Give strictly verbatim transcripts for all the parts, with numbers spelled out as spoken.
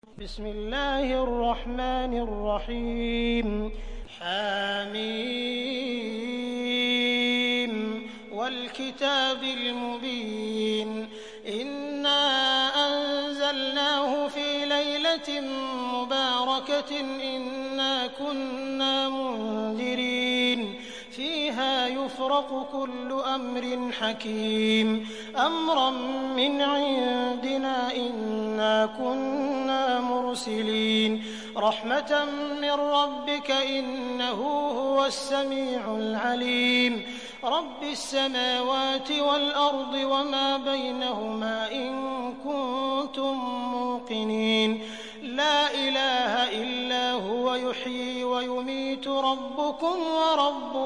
बिस्मिल्लाहिर्रहमानिर्रहीम हामीम वल किताबिल मुबीन इन्ना अंज़लनाहु फी लैलतिन मुबारकतिन इन्ना कुन्ना मुंज़िरीन फीहा युफ़रक़ु कुल्लु अम्रिन हकीम अम्रन मिन इंदिना इन्ना कुन्ना मुरसिलीन रहमतन मिन रब्बिक इन्नहु हुवस्समीउल अलीम रब्बिस समावाति वल अर्दि वमा बैनहुमा इन कुंतुम मूक़िनीन ला इलाहा इल्ला हुवा युह्यी व युमीतु रब्बुकुम व रब्बु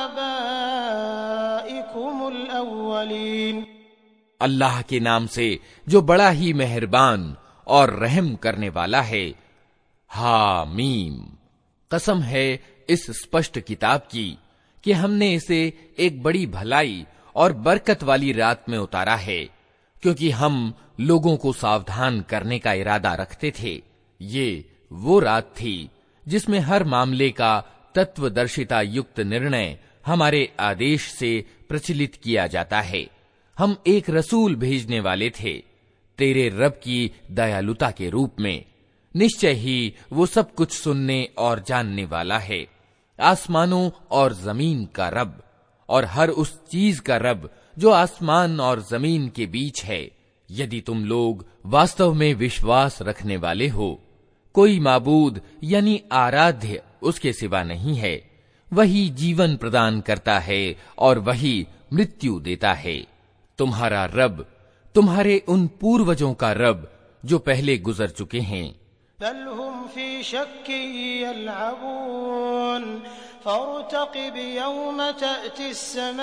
आबाइकुमुल अव्वलीन। अल्लाह के नाम से जो बड़ा ही मेहरबान और रहम करने वाला है। हामीम, कसम है इस स्पष्ट किताब की कि हमने इसे एक बड़ी भलाई और बरकत वाली रात में उतारा है, क्योंकि हम लोगों को सावधान करने का इरादा रखते थे। ये वो रात थी जिसमें हर मामले का तत्वदर्शिता युक्त निर्णय हमारे आदेश से प्रचलित किया जाता है। हम एक रसूल भेजने वाले थे तेरे रब की दयालुता के रूप में। निश्चय ही वो सब कुछ सुनने और जानने वाला है। आसमानों और जमीन का रब और हर उस चीज का रब जो आसमान और जमीन के बीच है। यदि तुम लोग वास्तव में विश्वास रखने वाले हो, कोई माबूद यानी आराध्य उसके सिवा नहीं है। वही जीवन प्रदान करता है और वही मृत्यु देता है। तुम्हारा रब तुम्हारे उन पूर्वजों का रब जो पहले गुजर चुके हैं। बल हुम फी शक्किन यल्अबून फर्तक़िब यौम तअतिस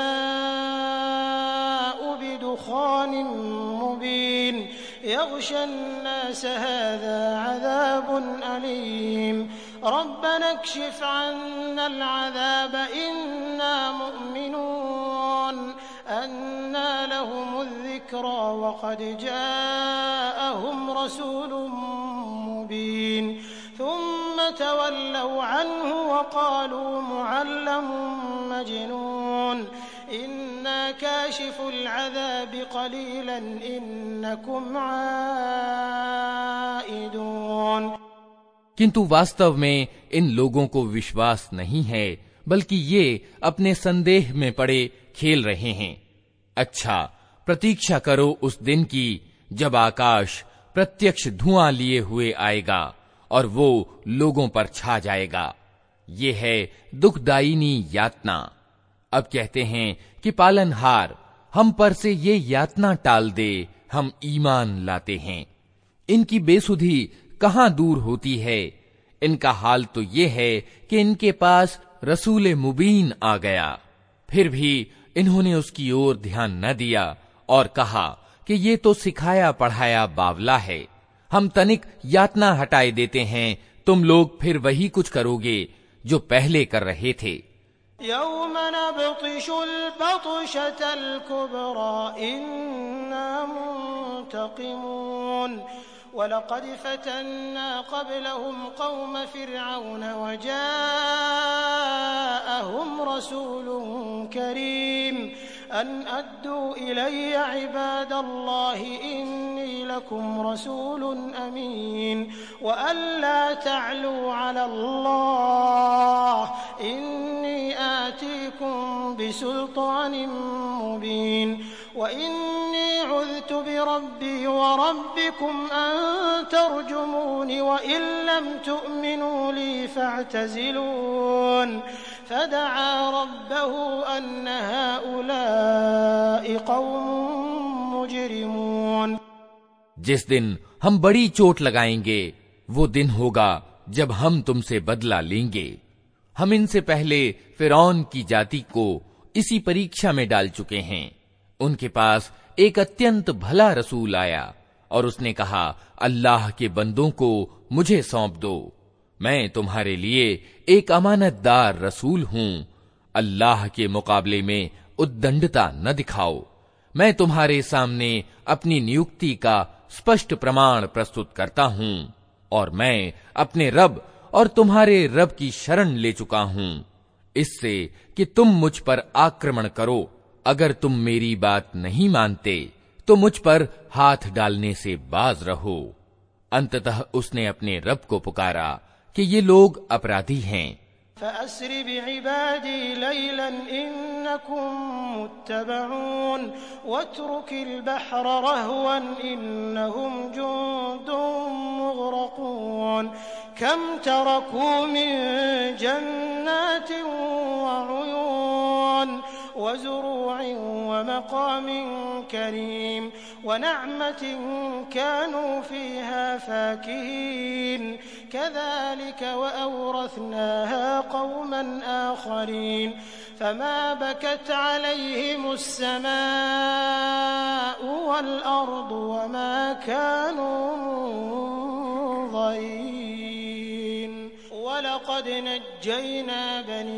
समाउ बिदुखानिन मुबीन यग़शन नास हाज़ा अज़ाबुन अलीम रब्बना इक्शिफ अन्नल अज़ाब इन्ना मुमिनून अन्ना लहुमुज़ ज़िक्रा वक़द जाअहुम रसूलुम मुबीन थुम्मा तवल्लव अन्हु वक़ालू मुअल्लमुन मजनून इन्ना काशिफुल अज़ाबि क़लीलन इन्नकुम आइदून। किंतु वास्तव में इन लोगों को विश्वास नहीं है, बल्कि ये अपने संदेह में पड़े खेल रहे हैं। अच्छा, प्रतीक्षा करो उस दिन की जब आकाश प्रत्यक्ष धुआं लिए हुए आएगा और वो लोगों पर छा जाएगा। ये है दुखदायिनी यातना। अब कहते हैं कि पालनहार हम पर से ये यातना टाल दे, हम ईमान लाते हैं। इनकी बेसुधी कहाँ दूर होती है। इनका हाल तो ये है कि इनके पास रसूल मुबीन आ गया, फिर भी इन्होंने उसकी ओर ध्यान न दिया और कहा कि ये तो सिखाया पढ़ाया बावला है। हम तनिक यातना हटाए देते हैं, तुम लोग फिर वही कुछ करोगे जो पहले कर रहे थे। यौम नब्तिशुल बत्शतल कुब्रा इन्ना मुंतक़िमून वलक़द फतन्ना क़ब्लहुम क़ौम फ़िरऔन वजाअहुम रसूलुन करीम अन अद्दू इलैया इबादल्लाहि इन्नी लकुम रसूलुन अमीन व अल्ला तअलू अलल्लाह इन्नी आतीकुम बिसुल्तानिन मुबीन व इन्नी उज़्तु बिरब्बी व रब्बिकुम अन तर्जुमूनि व इन लम तु'मिनू ली फ़अतज़िलून फदआ रब्बहु अन्न हाउलाइ क़ौमुन मुजरिमून। जिस दिन हम बड़ी चोट लगाएंगे वो दिन होगा जब हम तुमसे बदला लेंगे। हम इनसे पहले फिरौन की जाति को इसी परीक्षा में डाल चुके हैं। उनके पास एक अत्यंत भला रसूल आया और उसने कहा, अल्लाह के बंदों को मुझे सौंप दो, मैं तुम्हारे लिए एक अमानतदार रसूल हूं। अल्लाह के मुकाबले में उद्दंडता न दिखाओ। मैं तुम्हारे सामने अपनी नियुक्ति का स्पष्ट प्रमाण प्रस्तुत करता हूं। और मैं अपने रब और तुम्हारे रब की शरण ले चुका हूं, इससे कि तुम मुझ पर आक्रमण करो। अगर तुम मेरी बात नहीं मानते तो मुझ पर हाथ डालने से बाज रहो। अंततः उसने अपने रब को पुकारा कि ये लोग अपराधी हैं। फ़अस्रि बिइबादी लैलन इन्नकुम मुत्तबऊन वत्रुकिल बहर रहवन इन्नहुम जुंदुम मुग़रक़ून कम तरकू मिन जन्नातिन वउयून वज़ुरूइन वमक़ामिन करीम वनअमतिन कानू फ़ीहा फ़ाकिहीन कज़ालिक वअवरथनाहा क़ौमन आख़रीन फ़मा बकत अलैहिमुस्समाउ वल्अर्दु वमा कानू मुन्ज़रीन वलक़द नज्जयना बनी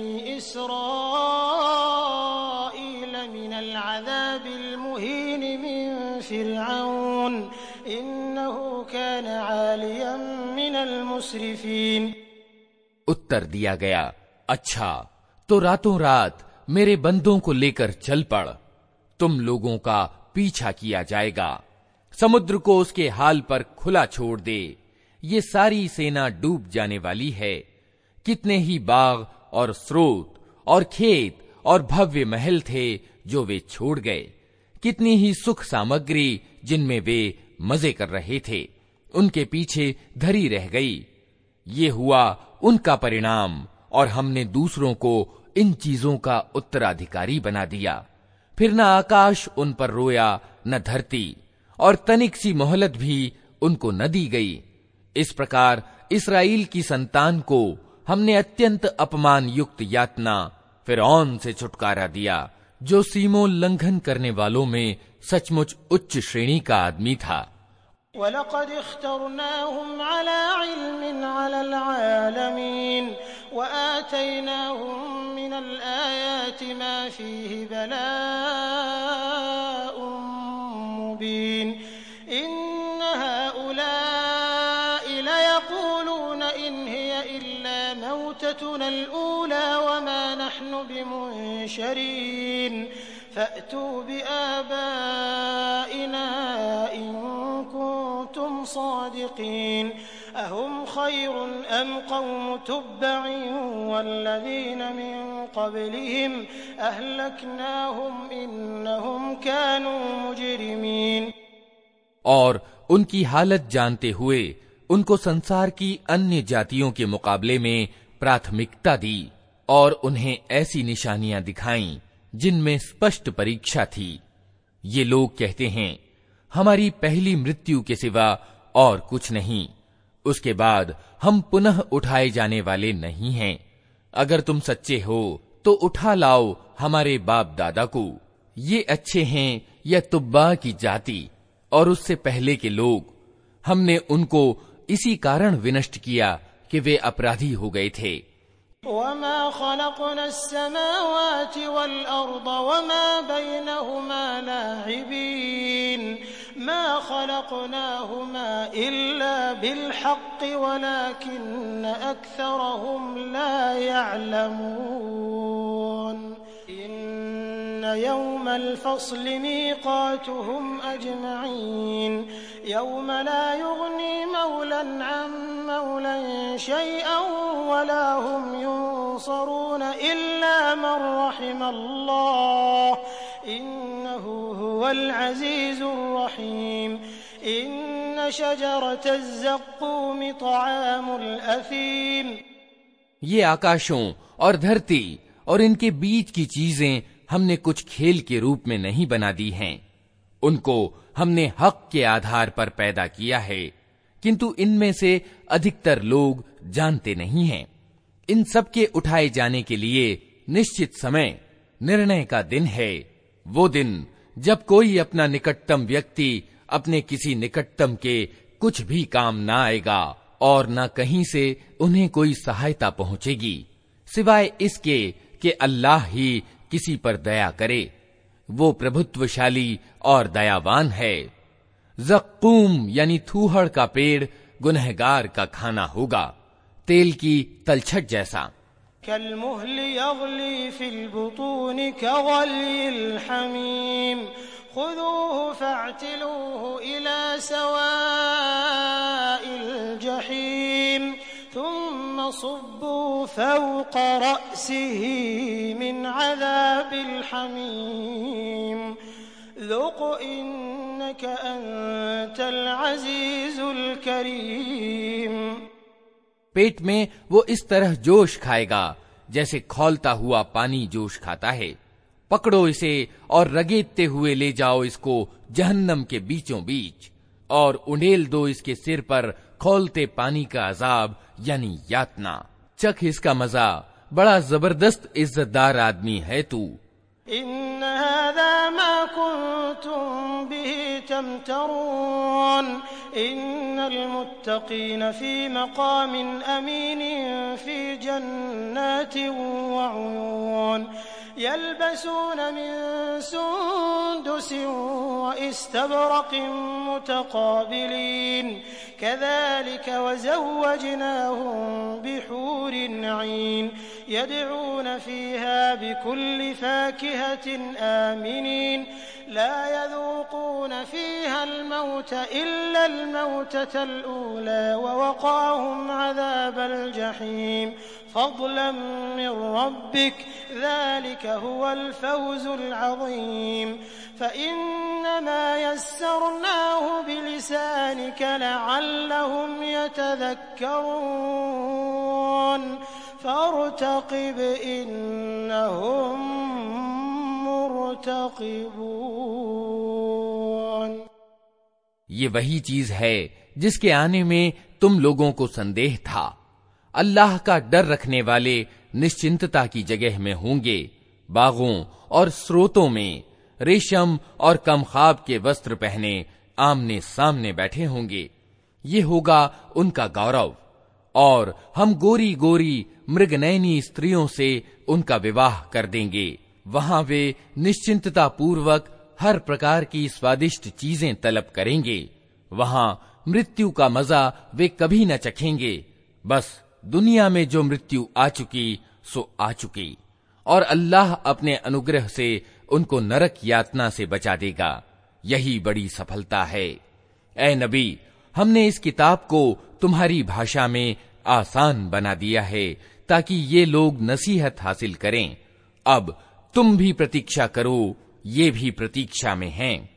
इस्राईल मिनल अज़ाबिल मुहीन मिन फ़िरऔन इन्नहु कान आलियम मिनल मुस्रिफीन। उत्तर दिया गया, अच्छा तो रातों रात मेरे बंदों को लेकर चल पड़, तुम लोगों का पीछा किया जाएगा। समुद्र को उसके हाल पर खुला छोड़ दे, ये सारी सेना डूब जाने वाली है। कितने ही बाग और स्रोत और खेत और भव्य महल थे जो वे छोड़ गए, कितनी ही सुख सामग्री जिनमें वे मजे कर रहे थे उनके पीछे धरी रह गई। ये हुआ उनका परिणाम, और हमने दूसरों को इन चीजों का उत्तराधिकारी बना दिया। फिर न आकाश उन पर रोया न धरती, और तनिक सी मोहलत भी उनको न दी गई। इस प्रकार इस्राएल की संतान को हमने अत्यंत अपमान युक्त यातना फिरौन से छुटकारा दिया, जो सीमोल्लंघन करने वालों में सचमुच उच्च श्रेणी का आदमी था। वलक़द इख्तरनाहुम अला इल्मिन अलल आलमीन वआतैनाहुम मिनल आयाति मा फीहि बलाउम मुबीन इन्न हाउलाइ लयक़ूलून इन हिय इल्ला मौततुनल ऊला वमा नहनु बिमुनशरीन फ़अतू बिआबाइना इन कुंतुम सादिक़ीन अहुम खैरुन अम क़ौम तुब्बइन वल्लज़ीन मिन क़ब्लिहिम अहलकनाहुम इन्नहुम कानू मुजरिमीन। और उनकी हालत जानते हुए उनको संसार की अन्य जातियों के मुकाबले में प्राथमिकता दी, और उन्हें ऐसी निशानियां दिखाईं जिनमें स्पष्ट परीक्षा थी। ये लोग कहते हैं, हमारी पहली मृत्यु के सिवा और कुछ नहीं, उसके बाद हम पुनः उठाए जाने वाले नहीं हैं। अगर तुम सच्चे हो तो उठा लाओ हमारे बाप दादा को। ये अच्छे हैं या तुब्बा की जाति और उससे पहले के लोग, हमने उनको इसी कारण विनष्ट किया कि वे अपराधी हो गए थे। वमा ख़लक़नस्समावाति वल अर्द वमा बैनहुमा लाइबीन मा ख़लक़नाहुमा इल्ला बिलहक़्क़ि वलाकिन्न अक्सरहुम ला यअलमून इन्न यौमल फ़स्लि मीक़ातुहुम अजमईन यौम ला युग़नी मौलन अन मौलन शैअन वला हुम युनसरून इल्ला मन रहिमल्लाह इन्नहु हुवल अज़ीज़ुर रहीम इन्न शजरतज़्ज़क़ूम तआमुल असीम। ये आकाशों और धरती और इनके बीच की चीजें हमने कुछ खेल के रूप में नहीं बना दी हैं। उनको हमने हक के आधार पर पैदा किया है, किंतु इनमें से अधिकतर लोग जानते नहीं हैं। इन सब के उठाए जाने के लिए निश्चित समय, निर्णय का दिन है, वो दिन जब कोई अपना निकटतम व्यक्ति अपने किसी निकटतम के कुछ भी काम न आएगा और न कहीं से उन्हें कोई सहायता पहुंचेगी, सिवाय इसके कि अल्लाह ही किसी पर दया करे। वो प्रभुत्वशाली और दयावान है। ज़क्कूम यानी थूहड़ का पेड़ गुनहगार का खाना होगा, तेल की तलछट जैसा। कल्मुहलि यग़ली फिल बुतूनि कग़लिल हमीम खुदूहु फ़अतिलूहु इला सवाइल जहीम थुम्मा सुब्बू फ़ौक़ रअसिही मिन अज़ाबिल हमीम ज़ुक़ इन्नक अंतल अज़ीज़ुल करीम। पेट में वो इस तरह जोश खाएगा जैसे खौलता हुआ पानी जोश खाता है। पकड़ो इसे और रगेदते हुए ले जाओ इसको जहन्नम के बीचों बीच, और उंडेल दो इसके सिर पर खौलते पानी का अजाब यानी यातना। चख इसका मजा, बड़ा जबरदस्त इज्जतदार आदमी है तू। इन्न हाज़ा मा कुन्तुम बिही तमतरून इन्नल मुत्तक़ीन फी मक़ामिन अमीन फी जन्नातिन व उयून यल्बसून मिन सुंदुसिन व इस्तबरक़िन मुतक़ाबिलीन कज़ालिक वज़व्वजनाहुम बिहूरिन ऐन यदऊन फीहा बिकुल्लि फ़ाकिहतिन आमिनीन ला यज़ूक़ून फ़ीहा अल-मौत इल्ला अल-मौततल ऊला व वक़ाहुम अज़ाबल जहीम फ़ज़लन मिन रब्बिक ज़ालिक हुवल फ़ौज़ुल अज़ीम फ़इन्नमा यस्सरनाहु बिलिसानिक लअल्लहुम यतज़क्करून फ़र्तक़िब इन्नहुम मुर्तक़िबून। ये वही चीज है जिसके आने में तुम लोगों को संदेह था। अल्लाह का डर रखने वाले निश्चिंतता की जगह में होंगे, बागों और स्रोतों में रेशम और कमखाब के वस्त्र पहने आमने सामने बैठे होंगे। ये होगा उनका गौरव, और हम गोरी गोरी मृगनयनी स्त्रियों से उनका विवाह कर देंगे। वहां वे निश्चिंतता पूर्वक हर प्रकार की स्वादिष्ट चीजें तलब करेंगे। वहां मृत्यु का मजा वे कभी न चखेंगे। बस दुनिया में जो मृत्यु आ चुकी सो आ चुकी, और अल्लाह अपने अनुग्रह से उनको नरक यातना से बचा देगा। यही बड़ी सफलता है। ऐ नबी, हमने इस किताब को तुम्हारी भाषा में आसान बना दिया है ताकि ये लोग नसीहत हासिल करें। अब तुम भी प्रतीक्षा करो, ये भी प्रतीक्षा में हैं।